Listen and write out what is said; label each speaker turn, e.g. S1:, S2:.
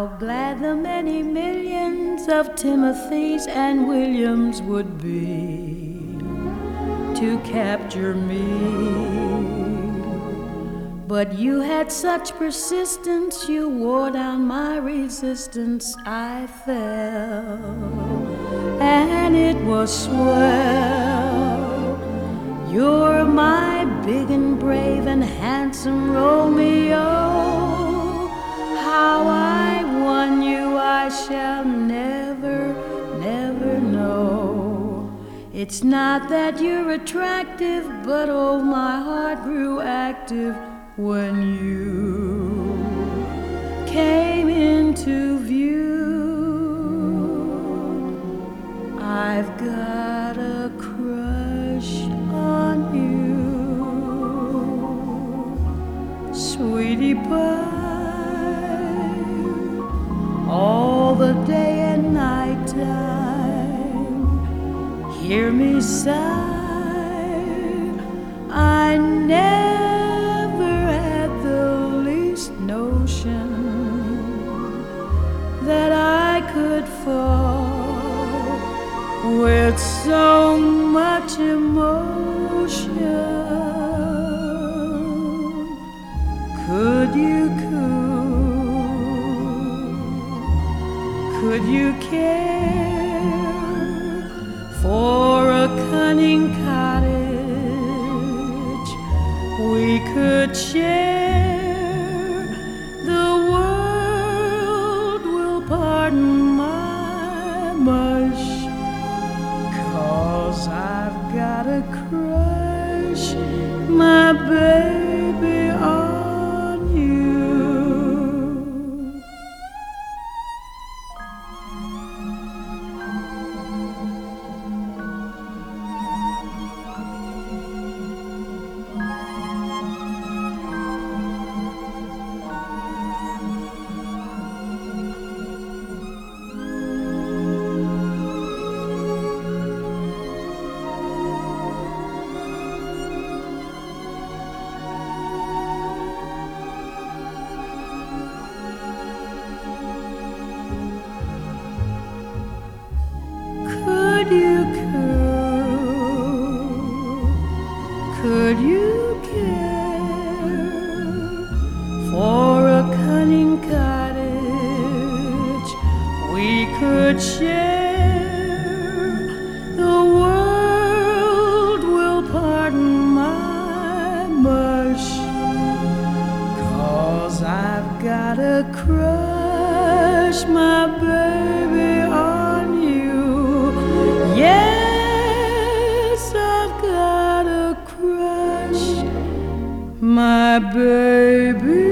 S1: How glad the many millions of Timothys and Williams would be to capture me. But you had such persistence, you wore down my resistance. I fell, and it was swell. You're my big and brave and handsome Romeo. How I won you I shall never, never know. It's not that you're attractive, but oh, my heart grew active when you came into view. I've got a crush on you, sweetie pie, all the day and night time. Hear me sigh, I never notion that I could fall with so much emotion. Could you care for a cunning cottage we could share? My mush, 'cause I've got a crush, my baby, on you. Could you care for a cunning cottage we could share? The world will pardon my mush, 'cause I've got a crush, my baby, on you. Yes, I've got a crush, my baby.